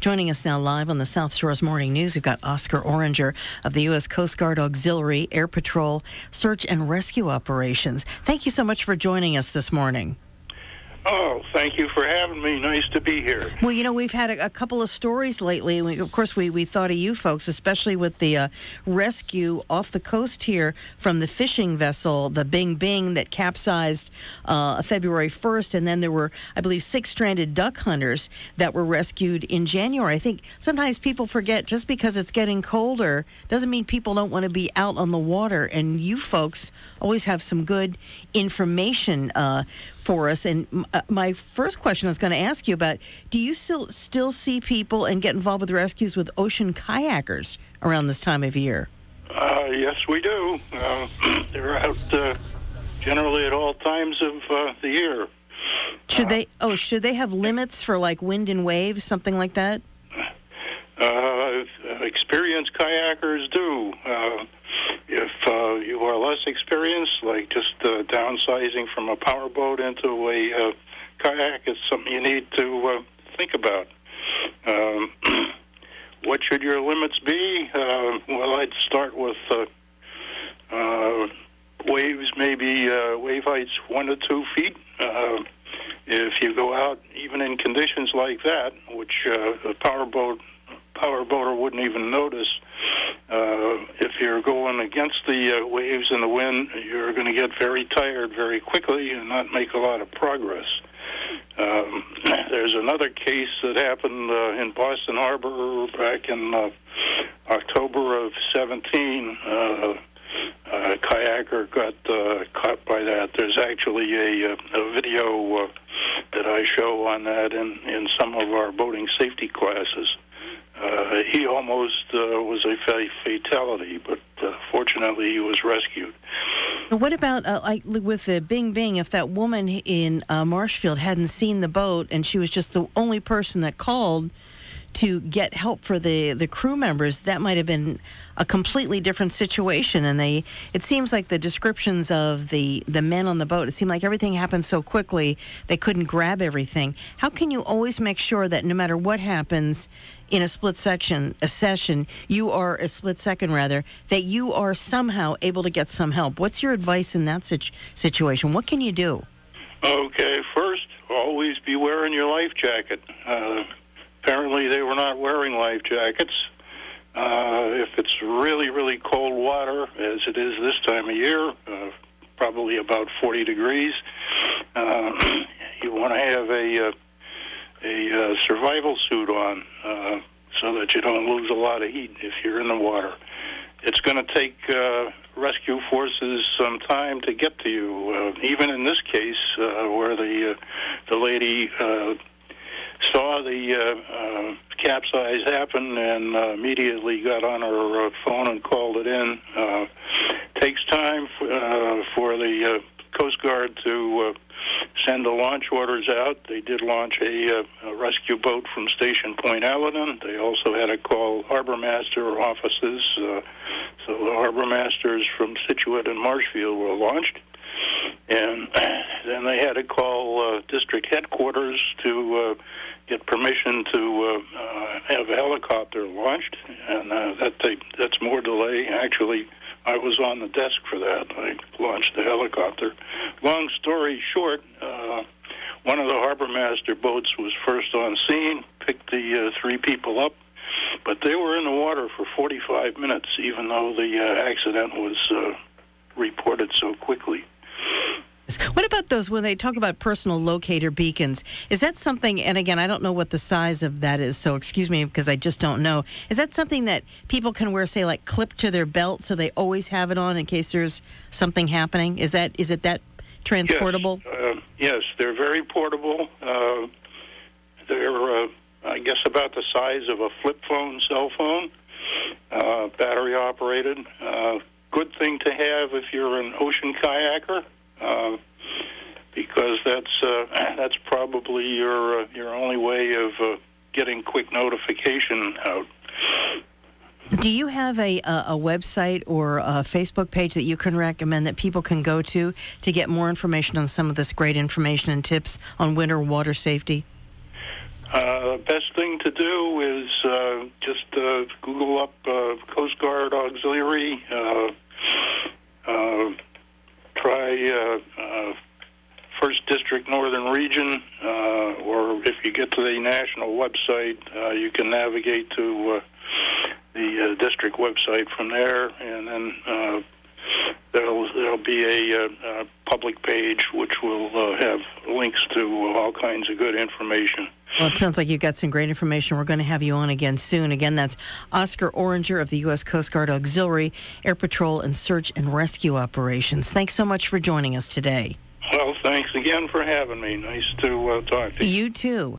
Joining us now live on the South Shores Morning News, we've got Oscar Oranger of the U.S. Coast Guard Auxiliary Air Patrol Search and Rescue Operations. Thank you so much for joining us this morning. Oh, thank you for having me. Nice to be here. Well, you know, we've had a couple of stories lately. Of course, we thought of you folks, especially with the rescue off the coast here from the fishing vessel, the Bing Bing, that capsized February 1st. And then there were, I believe, 6 stranded duck hunters that were rescued in January. I think sometimes people forget just because it's getting colder doesn't mean people don't want to be out on the water. And you folks always have some good information for us. And my first question I was going to ask you about, do you still see people and get involved with rescues with ocean kayakers around this time of year? Yes, we do. They're out generally at all times of the year. Should they have limits for like wind and waves, something like that? Experienced kayakers do. If you are less experienced, like just downsizing from a powerboat into a kayak, is something you need to think about. What should your limits be? Well, I'd start with waves, maybe wave heights 1 to 2 feet. If you go out, even in conditions like that, which a powerboater wouldn't even notice, if you're going against the waves and the wind, you're going to get very tired very quickly and not make a lot of progress. There's another case that happened in Boston Harbor back in October of 17. A kayaker got caught by that. There's actually a video that I show on that in some of our boating safety classes. He almost was a fatality, but fortunately he was rescued. What about with the Bing Bing, if that woman in Marshfield hadn't seen the boat and she was just the only person that called to get help for the crew members, that might have been a completely different situation. And it seems like the descriptions of the men on the boat, it seemed like everything happened so quickly they couldn't grab everything. How can you always make sure that no matter what happens in a second, that you are somehow able to get some help? What's your advice in that situation? What can you do? Okay, first, always be wearing your life jacket. Apparently they were not wearing life jackets. If it's really, really cold water, as it is this time of year, probably about 40 degrees, you want to have a survival suit on so that you don't lose a lot of heat if you're in the water. It's going to take rescue forces some time to get to you. Even in this case, where the lady saw the capsize happen and immediately got on her phone and called it in. Takes time for the Coast Guard to send the launch orders out. They did launch a rescue boat from Station Point Allen. They also had to call harbor master offices. So the harbor masters from Scituate and Marshfield were launched. And then they had to call district headquarters to get permission to have a helicopter launched, and that's more delay. Actually, I was on the desk for that. I launched the helicopter. Long story short, one of the harbor master boats was first on scene, picked the 3 people up, but they were in the water for 45 minutes, even though the accident was reported so quickly. What about those, when they talk about personal locator beacons, is that something, and again, I don't know what the size of that is, so excuse me because I just don't know, is that something that people can wear, say, like clipped to their belt so they always have it on in case there's something happening? Is it that transportable? Yes, they're very portable. They're, I guess, about the size of a flip phone, cell phone, battery operated. Good thing to have if you're an ocean kayaker. Because that's probably your only way of getting quick notification out. Do you have a website or a Facebook page that you can recommend that people can go to get more information on some of this great information and tips on winter water safety? Best thing to do is just Google up Coast Guard Auxiliary. Try First District Northern Region, or if you get to the national website, you can navigate to the district website from there, and then there'll be a public page which will have links to all kinds of good information. Well, it sounds like you've got some great information. We're going to have you on again soon. Again, that's Oscar Oranger of the U.S. Coast Guard Auxiliary, Air Patrol, and Search and Rescue Operations. Thanks so much for joining us today. Well, thanks again for having me. Nice to talk to you. You too.